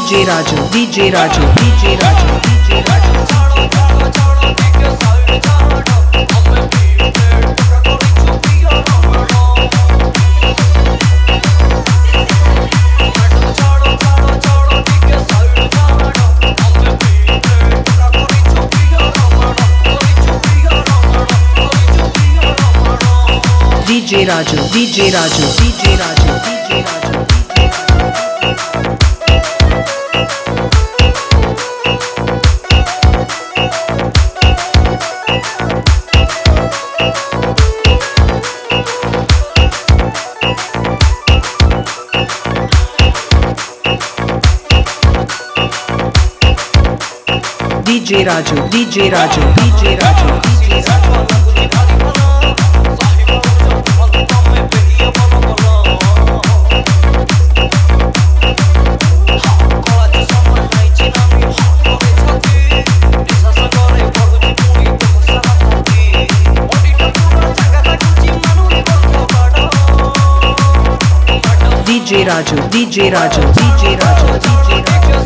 DJ Raju, DJ Raju, DJ Raju, DJ Raju. DJ Raju, DJ Raju, DJ Raju, DJ Raju. DJ Raju, DJ Raju, DJ Raju, DJ Raju. DJ Raju, DJ Raju, DJ Raju, DJ Raju.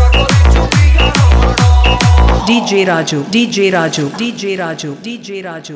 DJ Raju, DJ Raju, DJ Raju, DJ Raju.